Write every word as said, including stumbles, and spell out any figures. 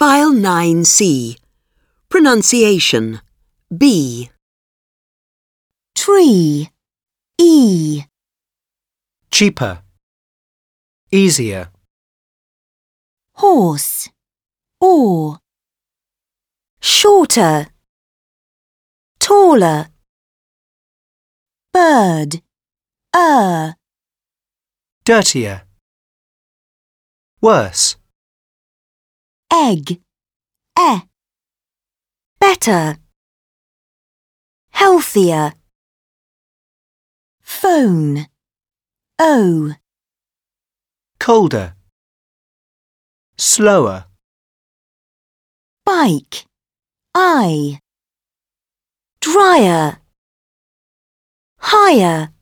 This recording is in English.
File nine C. Pronunciation. B. Tree. E. Cheaper. Easier. Horse. Or. Shorter. Taller. Bird. Er. Dirtier. Worse. Egg. E. Better. Healthier. Phone. O. Colder. Slower. Bike. I. Dryer. Higher.